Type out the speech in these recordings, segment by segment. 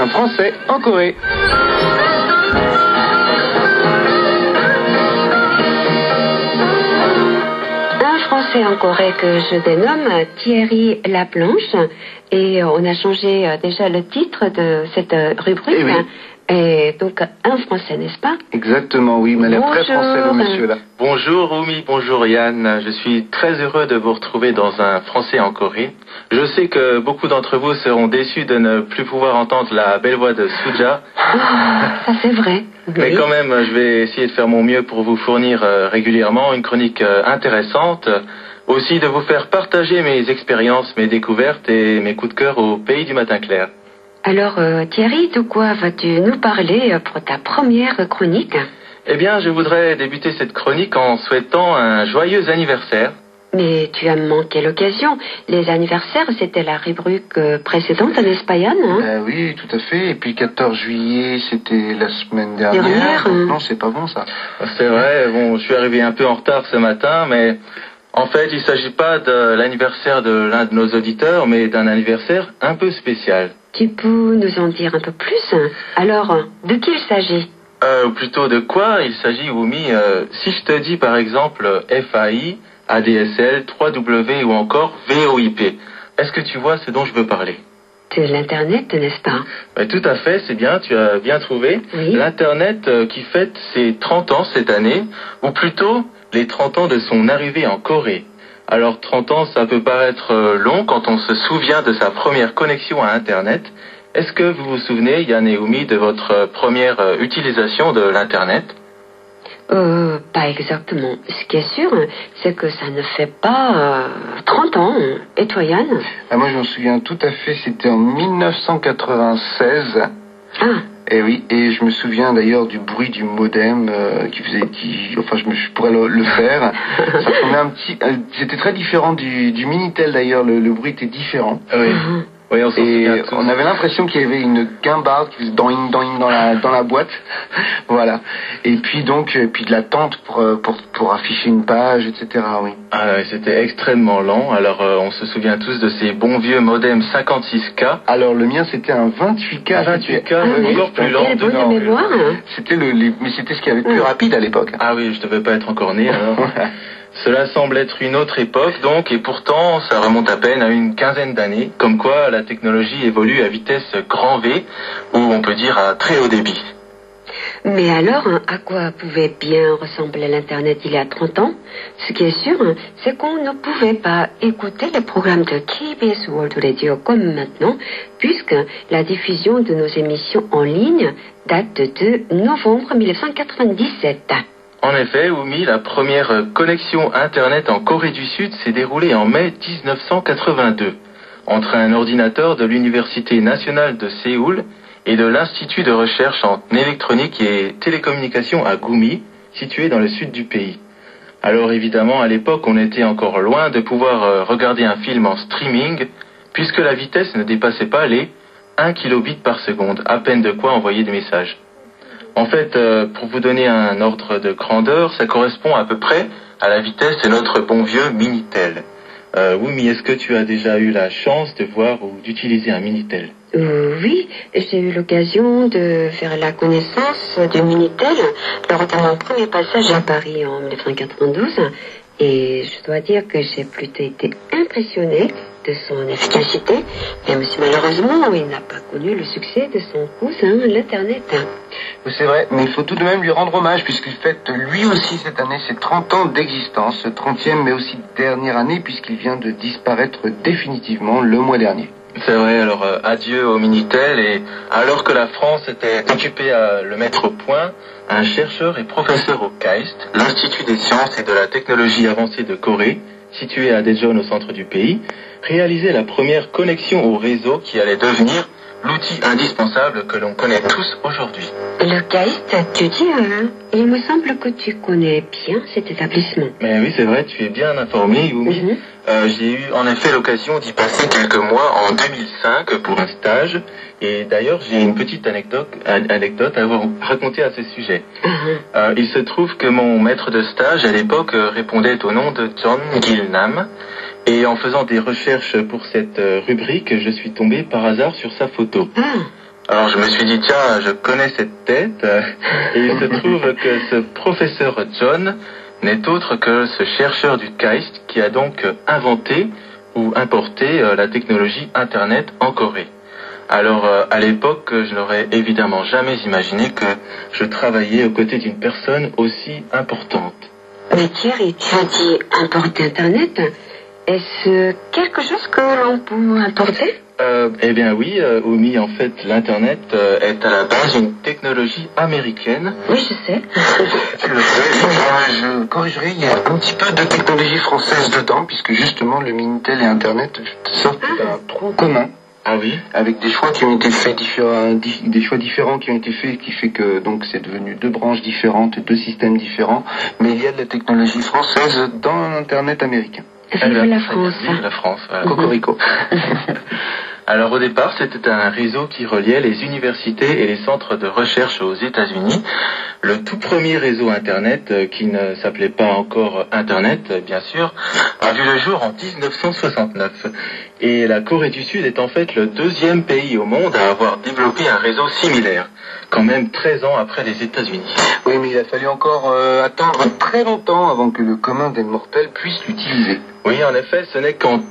Un Français en Corée. Un Français en Corée que je dénomme Thierry Laplanche. Et on a changé déjà le titre de cette rubrique. Eh oui. Et donc, un Français, n'est-ce pas? Exactement, oui, mais elle est très Bonjour. français, le monsieur là. Bonjour Oumi, bonjour Yann, je suis très heureux de vous retrouver dans un Français en Corée. Je sais que beaucoup d'entre vous seront déçus de ne plus pouvoir entendre la belle voix de Suja. Ça c'est vrai. Mais Oui. quand même, je vais essayer de faire mon mieux pour vous fournir régulièrement une chronique intéressante. Aussi de vous faire partager mes expériences, mes découvertes et mes coups de cœur au pays du matin clair. Alors, Thierry, de quoi vas-tu nous parler pour ta première chronique? Eh bien, je voudrais débuter cette chronique en souhaitant un joyeux anniversaire. Mais tu as manqué l'occasion. Les anniversaires, c'était la rubrique précédente, n'est-ce pas, Yann, hein? Oui, tout à fait. Et puis 14 juillet, c'était la semaine dernière. Dernière, Donc non, c'est pas bon ça. C'est vrai, bon, je suis arrivé un peu en retard ce matin, mais en fait, il ne s'agit pas de l'anniversaire de l'un de nos auditeurs, mais d'un anniversaire un peu spécial. Tu peux nous en dire un peu plus? Alors, de qui il s'agit? Ou plutôt de quoi il s'agit, Oumi? Si je te dis par exemple FAI, ADSL, 3W ou encore VOIP, est-ce que tu vois ce dont je veux parler? De l'Internet, n'est-ce pas? Tout à fait, c'est bien, tu as bien trouvé. Oui. L'Internet qui fête ses 30 ans cette année, ou plutôt les 30 ans de son arrivée en Corée. Alors 30 ans, ça peut paraître long quand on se souvient de sa première connexion à Internet. Est-ce que vous vous souvenez, Yann et Oumi, de votre première utilisation de l'Internet? Pas exactement. Ce qui est sûr, c'est que ça ne fait pas 30 ans. Et toi, Yann? Moi, je m'en souviens tout à fait. C'était en 1996. Ah, Et oui, et je me souviens d'ailleurs du bruit du modem enfin je pourrais le faire. Ça tournait un petit, c'était très différent du Minitel d'ailleurs. Le bruit était différent. Oui. Oui, on s'en souvient Et tous. on avait l'impression qu'il y avait une guimbarde qui faisait doing doing dans la boîte. Voilà. Et puis donc puis de l'attente pour afficher une page, etc. Oui. Ah, ouais, c'était extrêmement lent. Alors, on se souvient tous de ces bons vieux modems 56K. Alors le mien c'était un 28K. Un 28K, encore plus lent. quelle bonne Non, mémoire. C'était mais c'était ce qu'il y avait de plus rapide à l'époque. Ah oui, je devais pas être encore né alors. Cela semble être une autre époque donc, et pourtant ça remonte à peine à une quinzaine d'années, comme quoi la technologie évolue à vitesse grand V, ou on peut dire à très haut débit. Mais alors, à quoi pouvait bien ressembler l'Internet il y a 30 ans? Ce qui est sûr, c'est qu'on ne pouvait pas écouter les programmes de KBS World Radio comme maintenant, puisque la diffusion de nos émissions en ligne date de novembre 1997. En effet, Oumi, la première connexion Internet en Corée du Sud s'est déroulée en mai 1982, entre un ordinateur de l'Université nationale de Séoul et de l'Institut de recherche en électronique et télécommunications à Gumi, situé dans le sud du pays. Alors évidemment, à l'époque, on était encore loin de pouvoir regarder un film en streaming, puisque la vitesse ne dépassait pas les 1 kilobit par seconde, à peine de quoi envoyer des messages. En fait, pour vous donner un ordre de grandeur, ça correspond à peu près à la vitesse de notre bon vieux Minitel. Oui, mais est-ce que tu as déjà eu la chance de voir ou d'utiliser un Minitel? Oui, j'ai eu l'occasion de faire la connaissance du Minitel lors de mon premier passage à Paris en 1992. Et je dois dire que j'ai plutôt été impressionnée de son efficacité, même si malheureusement il n'a pas connu le succès de son cousin, l'Internet. C'est vrai, mais il faut tout de même lui rendre hommage puisqu'il fête lui aussi cette année ses 30 ans d'existence, 30e mais aussi dernière année puisqu'il vient de disparaître définitivement le mois dernier. C'est vrai, alors adieu au Minitel, et alors que la France était occupée à le mettre au point, un chercheur et professeur au KAIST, l'Institut des sciences et de la technologie avancée de Corée, situé à Daejeon au centre du pays, réalisait la première connexion au réseau qui allait devenir l'outil indispensable que l'on connaît tous aujourd'hui. Le KAIST, tu dis, il me semble que tu connais bien cet établissement. Mais oui, c'est vrai, tu es bien informé, Yumi. J'ai eu en effet l'occasion d'y passer quelques mois en 2005 pour un stage. Et d'ailleurs, j'ai une petite anecdote à vous raconter à ce sujet. Il se trouve que mon maître de stage à l'époque répondait au nom de John Gilnam. Et en faisant des recherches pour cette rubrique, je suis tombé par hasard sur sa photo. Alors je me suis dit, tiens, je connais cette tête, et il se trouve que ce professeur John n'est autre que ce chercheur du KAIST qui a donc inventé ou importé la technologie Internet en Corée. Alors à l'époque, je n'aurais évidemment jamais imaginé que je travaillais aux côtés d'une personne aussi importante. Mais Thierry, tu as dit importer Internet. Est-ce quelque chose que l'on peut importer? Eh bien oui, Oumi, en fait, l'Internet est à la base une technologie américaine. Oui, je sais. Tu le sais, je corrigerai, il y a un petit peu de technologie française dedans, puisque justement le Minitel et Internet sortent d'un tronc commun. Ah oui? Avec des choix qui ont été faits des choix différents qui ont été faits, qui fait que donc c'est devenu deux branches différentes, deux systèmes différents, mais il y a de la technologie française dans l'Internet américain. Vive la France. Vive la France. Voilà. Cocorico. Alors au départ, c'était un réseau qui reliait les universités et les centres de recherche aux États-Unis. Le tout premier réseau Internet, qui ne s'appelait pas encore Internet, bien sûr, a vu le jour en 1969. Et la Corée du Sud est en fait le deuxième pays au monde à avoir développé un réseau similaire, quand même 13 ans après les États-Unis. Oui, mais il a fallu encore attendre très longtemps avant que le commun des mortels puisse l'utiliser. Oui, en effet, ce n'est qu'en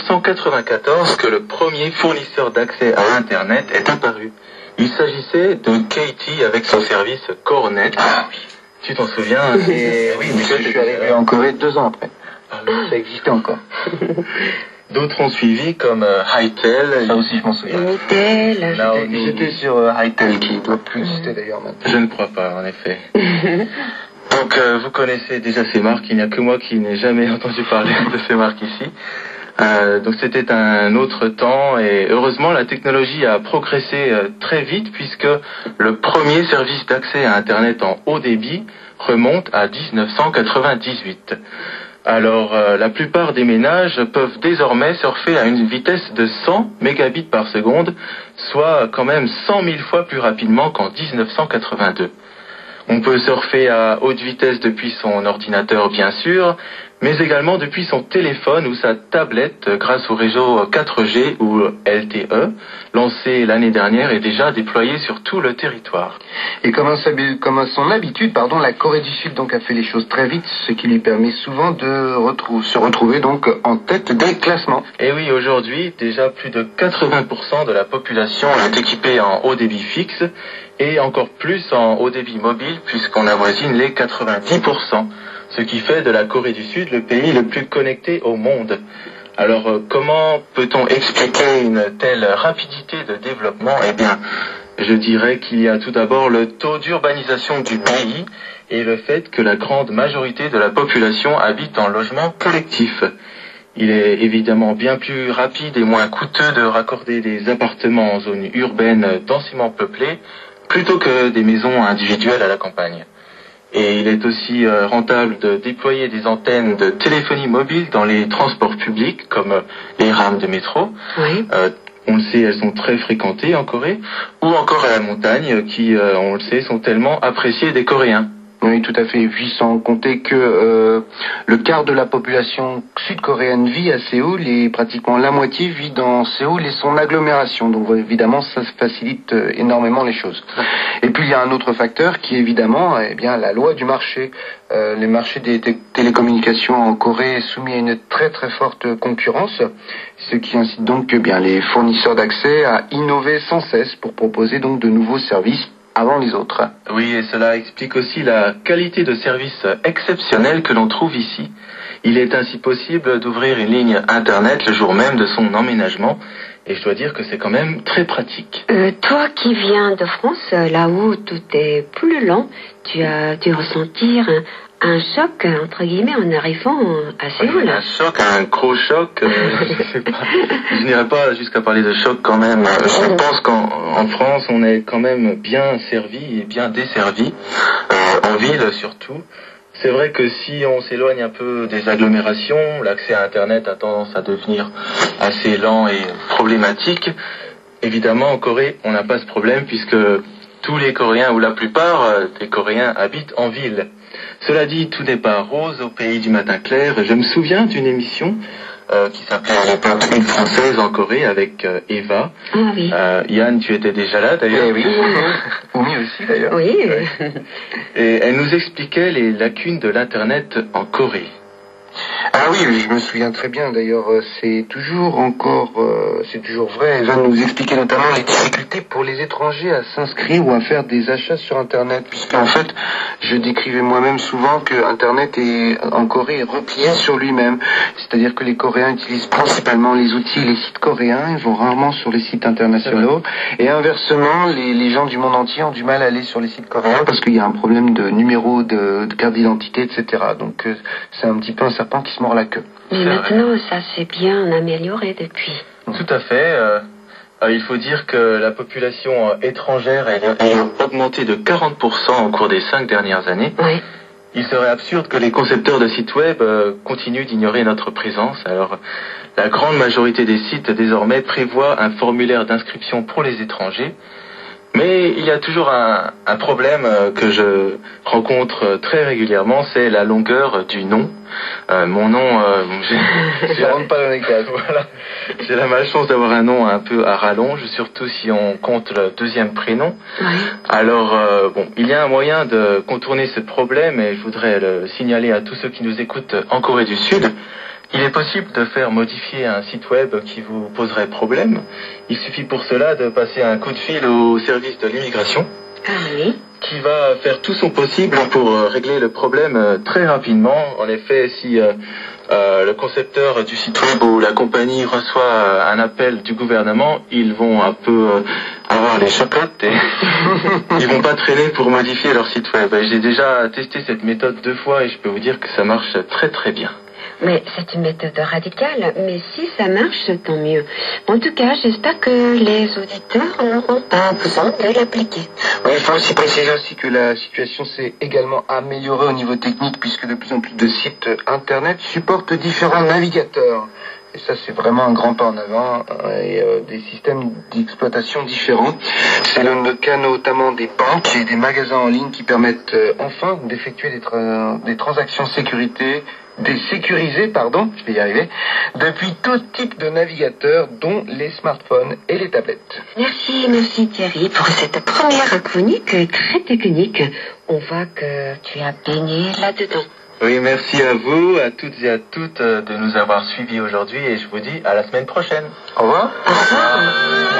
1994 que le premier fournisseur d'accès à Internet est apparu. Il s'agissait de KT avec son service CoreNet. Ah oui. Tu t'en souviens? Oui, mais je suis arrivé en Corée 2 ans après. Ça existait encore. D'autres ont suivi comme Hytel. Ça aussi, je m'en souviens. Minitel. J'étais sur Hytel, qui doit plus exister d'ailleurs maintenant. Je ne crois pas, en effet. Donc, vous connaissez déjà ces marques. Il n'y a que moi qui n'ai jamais entendu parler de ces marques ici. Donc, c'était un autre temps et heureusement, la technologie a progressé très vite puisque le premier service d'accès à Internet en haut débit remonte à 1998. Alors, la plupart des ménages peuvent désormais surfer à une vitesse de 100 mégabits par seconde, soit quand même 100 000 fois plus rapidement qu'en 1982. On peut surfer à haute vitesse depuis son ordinateur, bien sûr, mais également depuis son téléphone ou sa tablette grâce au réseau 4G ou LTE, lancé l'année dernière et déjà déployé sur tout le territoire. Et comme à son habitude, la Corée du Sud donc a fait les choses très vite, ce qui lui permet souvent de se retrouver donc en tête des classements. Et oui, aujourd'hui, déjà plus de 80% de la population est équipée en haut débit fixe et encore plus en haut débit mobile puisqu'on avoisine les 90%, ce qui fait de la Corée du Sud le pays le plus connecté au monde. Alors, comment peut-on expliquer une telle rapidité de développement? Eh bien, je dirais qu'il y a tout d'abord le taux d'urbanisation du pays et le fait que la grande majorité de la population habite en logement collectif. Il est évidemment bien plus rapide et moins coûteux de raccorder des appartements en zone urbaine densément peuplée plutôt que des maisons individuelles à la campagne. Et il est aussi rentable de déployer des antennes de téléphonie mobile dans les transports publics, comme les rames de métro. Oui. On le sait, elles sont très fréquentées en Corée, ou encore à la montagne, qui, on le sait, sont tellement appréciées des Coréens. Oui, tout à fait. Et puis sans compter que le quart de la population sud-coréenne vit à Séoul et pratiquement la moitié vit dans Séoul et son agglomération. Donc évidemment, ça facilite énormément les choses. Et puis il y a un autre facteur qui est évidemment la loi du marché. Les marchés des télécommunications en Corée est soumis à une très très forte concurrence, ce qui incite donc les fournisseurs d'accès à innover sans cesse pour proposer donc de nouveaux services avant les autres. Oui, et cela explique aussi la qualité de service exceptionnelle que l'on trouve ici. Il est ainsi possible d'ouvrir une ligne Internet le jour même de son emménagement, et je dois dire que c'est quand même très pratique. Toi qui viens de France, là où tout est plus lent, tu as dû ressentir un choc, entre guillemets, en arrivant à Séoul. Un choc, un gros choc, je sais pas. Je n'irai pas jusqu'à parler de choc quand même. Je pense qu'en France, on est quand même bien servi et bien desservi, en ville surtout. C'est vrai que si on s'éloigne un peu des agglomérations, l'accès à Internet a tendance à devenir assez lent et problématique. Évidemment, en Corée, on n'a pas ce problème puisque tous les Coréens ou la plupart des Coréens habitent en ville. Cela dit, tout n'est pas rose au pays du matin clair. Je me souviens d'une émission qui s'appelait à l'époque Une Française en Corée avec Eva. Ah oui. Yann, tu étais déjà là d'ailleurs. Oui. Oumi aussi d'ailleurs. Oui. Et elle nous expliquait les lacunes de l'Internet en Corée. Ah oui, je me souviens très bien. D'ailleurs, c'est toujours vrai. Elle va nous expliquer notamment les difficultés pour les étrangers à s'inscrire ou à faire des achats sur Internet, puisque en fait, je décrivais moi-même souvent que Internet en Corée est replié sur lui-même. C'est-à-dire que les Coréens utilisent principalement les outils et les sites coréens, ils vont rarement sur les sites internationaux. Et inversement, les gens du monde entier ont du mal à aller sur les sites coréens parce qu'il y a un problème de numéro de carte d'identité, etc. Donc c'est un petit peu un serpent qui se mord la queue. Mais maintenant, ça s'est bien amélioré depuis. Tout à fait. Il faut dire que la population étrangère a augmenté de 40% au cours des 5 dernières années. Oui. Il serait absurde que les concepteurs de sites web continuent d'ignorer notre présence. Alors, la grande majorité des sites désormais prévoient un formulaire d'inscription pour les étrangers. Mais il y a toujours un problème que je rencontre très régulièrement, c'est la longueur du nom. Mon nom, je rentre pas dans les cases. Voilà. J'ai la malchance d'avoir un nom un peu à rallonge, surtout si on compte le deuxième prénom. Oui. Alors, il y a un moyen de contourner ce problème et je voudrais le signaler à tous ceux qui nous écoutent en Corée du Sud. Il est possible de faire modifier un site web qui vous poserait problème. Il suffit pour cela de passer un coup de fil au service de l'immigration. Ah oui. Qui va faire tout son possible pour régler le problème très rapidement. En effet, si le concepteur du site web ou la compagnie reçoit un appel du gouvernement, ils vont un peu avoir les chocottes et ils vont pas traîner pour modifier leur site web. J'ai déjà testé cette méthode 2 fois et je peux vous dire que ça marche très très bien. Mais c'est une méthode radicale, mais si ça marche, tant mieux. En tout cas, j'espère que les auditeurs n'auront pas besoin de l'appliquer. Oui, il faut aussi préciser aussi que la situation s'est également améliorée au niveau technique, puisque de plus en plus de sites Internet supportent différents navigateurs. Et ça, c'est vraiment un grand pas en avant, et des systèmes d'exploitation différents. C'est le cas notamment des banques et des magasins en ligne qui permettent enfin d'effectuer des transactions sécurisées, je vais y arriver, depuis tout type de navigateur, dont les smartphones et les tablettes. Merci Thierry pour cette première chronique très technique. On voit que tu as baigné là-dedans. Oui, merci à vous, à toutes et à toutes de nous avoir suivis aujourd'hui et je vous dis à la semaine prochaine. Au revoir. Au revoir.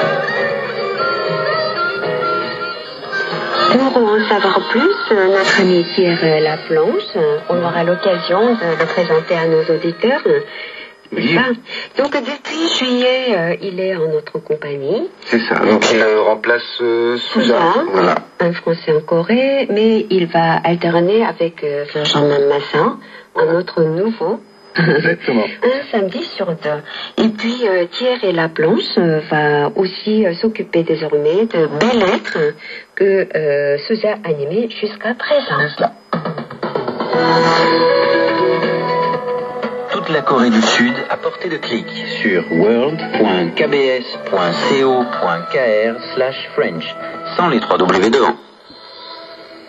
Pour en savoir plus, notre ami Thierry Laplanche, on aura l'occasion de le présenter à nos auditeurs. Oui. Donc depuis juillet, il est en notre compagnie. C'est ça, donc il remplace Souza. Voilà. Un Français en Corée, mais il va alterner avec Jean-Marie Massin, un autre nouveau. Exactement. Un samedi sur 2. Et puis Thierry Laplanche va aussi s'occuper désormais de Belles Lettres que Souza animait jusqu'à présent. C'est cela. Toute la Corée du Sud à portée de clic sur world.kbs.co.kr/French sans les 3 W devant.